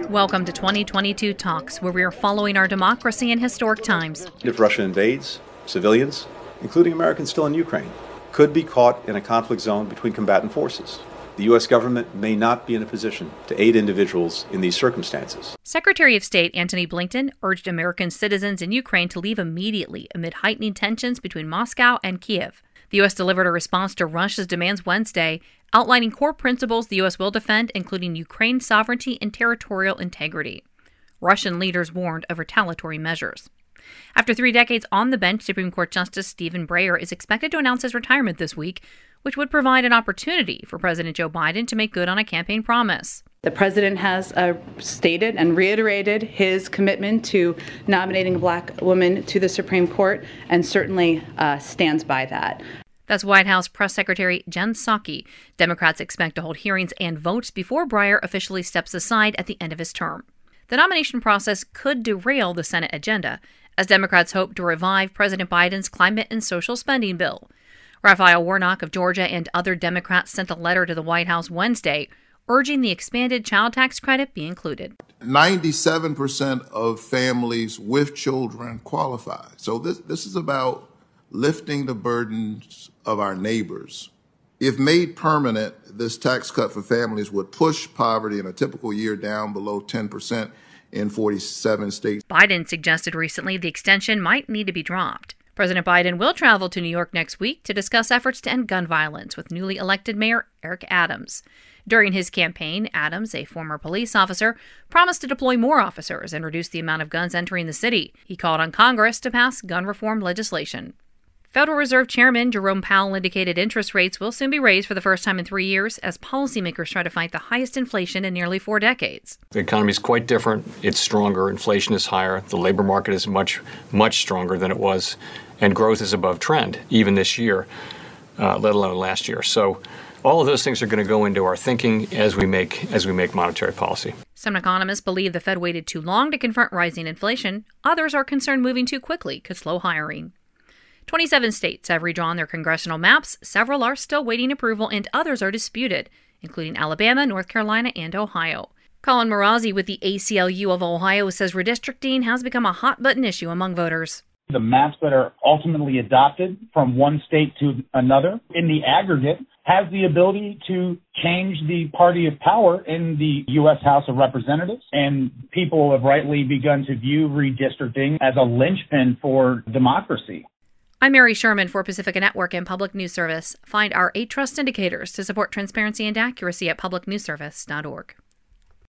Welcome to 2022 Talks, where we are following our democracy in historic times. If Russia invades, civilians, including Americans still in Ukraine, could be caught in a conflict zone between combatant forces. The U.S. government may not be in a position to aid individuals in these circumstances. Secretary of State Antony Blinken urged American citizens in Ukraine to leave immediately amid heightening tensions between Moscow and Kiev. The U.S. delivered a response to Russia's demands Wednesday, outlining core principles the U.S. will defend, including Ukraine's sovereignty and territorial integrity. Russian leaders warned of retaliatory measures. After 3 decades on the bench, Supreme Court Justice Stephen Breyer is expected to announce his retirement this week, which would provide an opportunity for President Joe Biden to make good on a campaign promise. The president has stated and reiterated his commitment to nominating a black woman to the Supreme Court and certainly stands by that. That's White House Press Secretary Jen Psaki. Democrats expect to hold hearings and votes before Breyer officially steps aside at the end of his term. The nomination process could derail the Senate agenda, as Democrats hope to revive President Biden's climate and social spending bill. Raphael Warnock of Georgia and other Democrats sent a letter to the White House Wednesday urging the expanded child tax credit be included. 97% of families with children qualify. So this is about lifting the burdens of our neighbors. If made permanent, this tax cut for families would push poverty in a typical year down below 10% in 47 states. Biden suggested recently the extension might need to be dropped. President Biden will travel to New York next week to discuss efforts to end gun violence with newly elected Mayor Eric Adams. During his campaign, Adams, a former police officer, promised to deploy more officers and reduce the amount of guns entering the city. He called on Congress to pass gun reform legislation. Federal Reserve Chairman Jerome Powell indicated interest rates will soon be raised for the first time in 3 years as policymakers try to fight the highest inflation in nearly 4 decades. The economy is quite different. It's stronger. Inflation is higher. The labor market is much stronger than it was. And growth is above trend, even this year, let alone last year. So all of those things are going to go into our thinking as we make monetary policy. Some economists believe the Fed waited too long to confront rising inflation. Others are concerned moving too quickly could slow hiring. 27 states have redrawn their congressional maps. Several are still waiting approval, and others are disputed, including Alabama, North Carolina, and Ohio. Colin Marazzi with the ACLU of Ohio says redistricting has become a hot-button issue among voters. The maps that are ultimately adopted from one state to another, in the aggregate, has the ability to change the party of power in the U.S. House of Representatives. And people have rightly begun to view redistricting as a linchpin for democracy. I'm Mary Sherman for Pacifica Network and Public News Service. Find our 8 trust indicators to support transparency and accuracy at publicnewsservice.org.